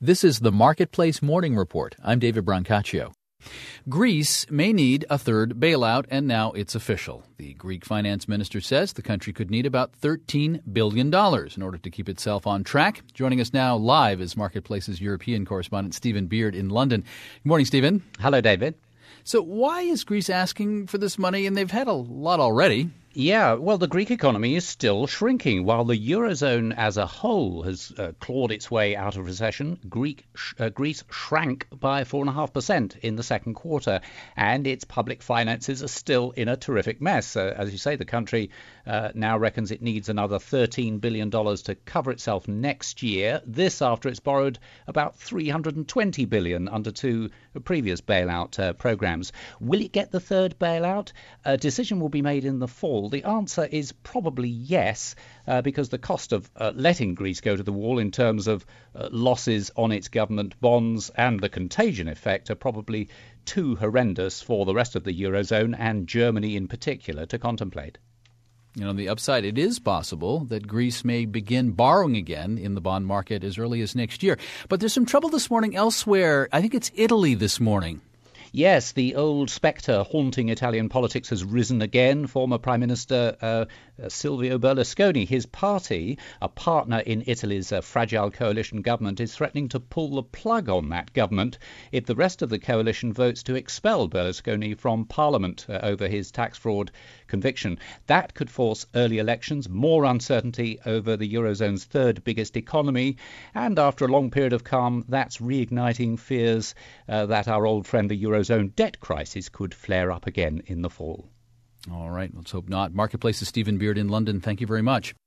This is the Marketplace Morning Report. I'm David Brancaccio. Greece may need a third bailout, and now it's official. The Greek finance minister says the country could need about $13 billion in order to keep itself on track. Joining us now live is Marketplace's European correspondent Stephen Beard in London. Good morning, Stephen. Hello, David. So why is Greece asking for this money? And they've had a lot already. Yeah, well, the Greek economy is still shrinking. While the Eurozone as a whole has clawed its way out of recession, Greece shrank by 4.5% in the second quarter, and its public finances are still in a terrific mess. As you say, the country now reckons it needs another $13 billion to cover itself next year. This after it's borrowed about $320 billion under two previous bailout programs. Will it get the third bailout? A decision will be made in the fall. The answer is probably yes, because the cost of letting Greece go to the wall in terms of losses on its government bonds and the contagion effect are probably too horrendous for the rest of the Eurozone and Germany in particular to contemplate. You know, on the upside, it is possible that Greece may begin borrowing again in the bond market as early as next year. But there's some trouble this morning elsewhere. I think it's Italy this morning. Yes, the old spectre haunting Italian politics has risen again. Former Prime Minister Silvio Berlusconi, his party, a partner in Italy's fragile coalition government, is threatening to pull the plug on that government if the rest of the coalition votes to expel Berlusconi from Parliament over his tax fraud conviction. That could force early elections, more uncertainty over the Eurozone's third biggest economy, and after a long period of calm, that's reigniting fears that our old friend the Eurozone debt crisis could flare up again in the fall. All right, let's hope not. Marketplace's Stephen Beard in London. Thank you very much.